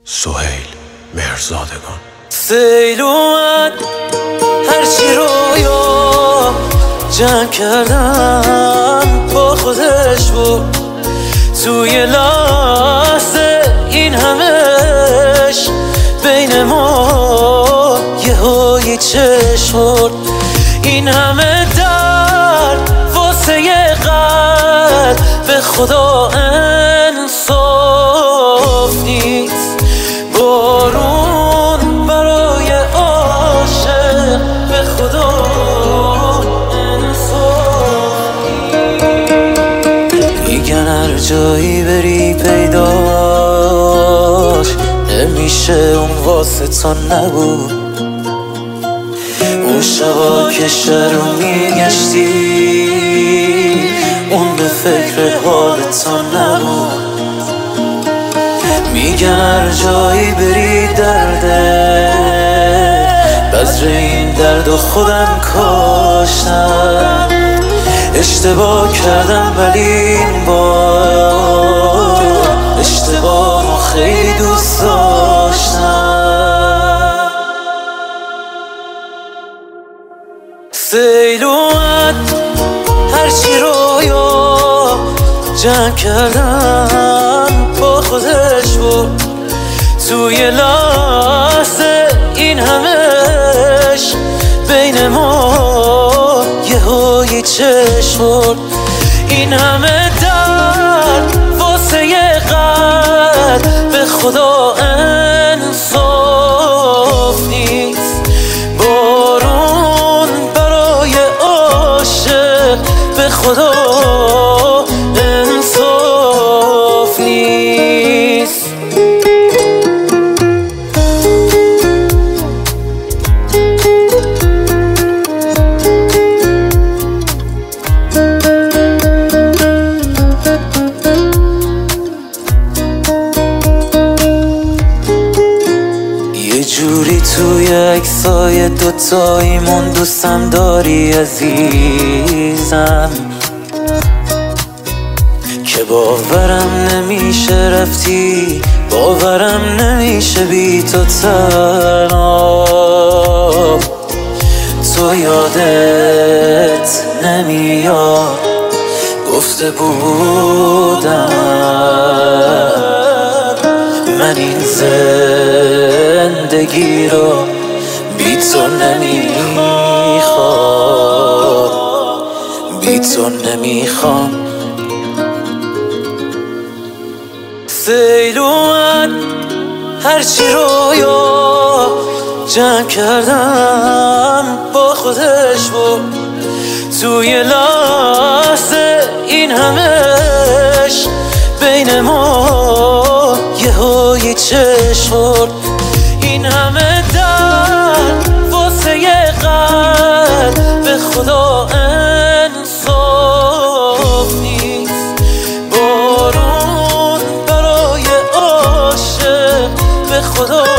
سهیل مهرزادگان. سیل اومد هرچی رویا جمع کردم با خودش بود، توی لحظه این همش بین ما یهویی چشم خورد. این همه درد واسه قلب به خدا انصاف نیست. بارون برای عاشق به خدا انصاف نیست. میگن هر جایی بری پیداش نمیشه، اون واسه تو نبود. اون شبا که شهر رو میگشتی اون به فکر حال تو نبود. میگن هر جایی بری درده، بذر این درد و خودم کاشتم. اشتباه کردم ولی این بار اشتباه خیلی دوست داشتم. سیل اومد هرچی رویا جمع کردم با خودش بود، توی لحظه این همش بین ما یهویی چشم خورد. این همه درد واسه قلب به خدا انصاف نیست. بارون برای عاشق به خدا انصاف نیست. یه جوری توی عکسای دوتاییمون دوستم داری عزیزم، که باورم نمیشه رفتی، باورم نمیشه بی تو تنها. تو یادت نمیاد گفته بودم من این زندگی رو بی تو نمیخوام، بی تو نمیخوام. سیل اومد هرچی رویا جمع کردم با خودش بود، توی لحظه این همش بین ما یهویی چشم خورد. این همه درد واسه قلب به خدا انصاف نیست. بارون برای عاشق به خدا